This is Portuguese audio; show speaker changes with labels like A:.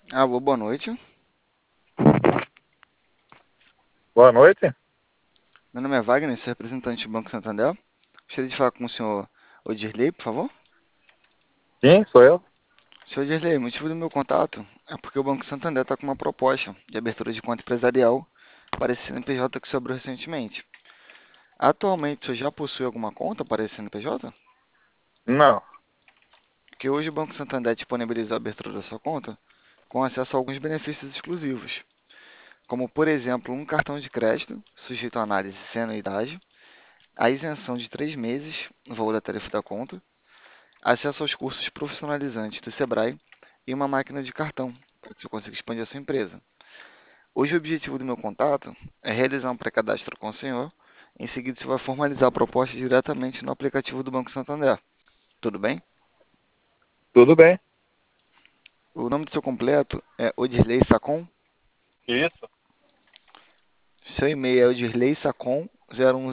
A: Alô, boa noite.
B: Boa noite.
A: Meu nome é Wagner, sou representante do Banco Santander. Gostaria de falar com o senhor Odirley, por favor.
B: Sim, sou eu.
A: Senhor Odirley, o motivo do meu contato é porque o Banco Santander está com uma proposta de abertura de conta empresarial para esse CNPJ que se abriu recentemente. Atualmente, o senhor já possui alguma conta para esse CNPJ?
B: Não.
A: Porque hoje o Banco Santander disponibiliza a abertura da sua conta com acesso a alguns benefícios exclusivos, como, por exemplo, um cartão de crédito sujeito à análise sem anuidade, a isenção de 3 meses no valor da tarifa da conta, acesso aos cursos profissionalizantes do Sebrae e uma máquina de cartão, para que você consiga expandir a sua empresa. Hoje o objetivo do meu contato é realizar um pré-cadastro com o senhor. Em seguida, você vai formalizar a proposta diretamente no aplicativo do Banco Santander. Tudo bem?
B: Tudo bem.
A: O nome do seu completo é Odirley Sacon.
B: Isso.
A: Seu e-mail é odirleysacon01